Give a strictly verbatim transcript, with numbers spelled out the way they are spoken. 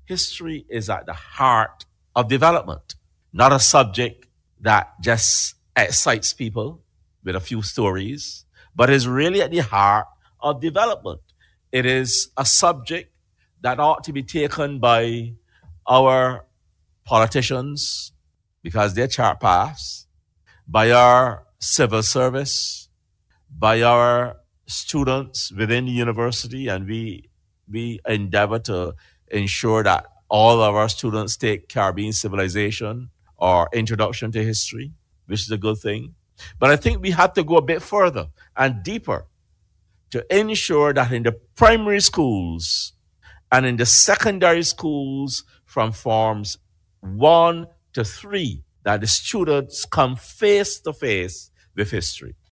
history is at the heart of development, not a subject that just excites people with a few stories, but is really at the heart of development. It is a subject that ought to be taken by our politicians because they chart paths, by our civil service, by our students within the university, and we we endeavor to ensure that all of our students take Caribbean civilization or introduction to history, which is a good thing. But I think we have to go a bit further and deeper to ensure that in the primary schools and in the secondary schools from forms one to three, that the students come face to face with history.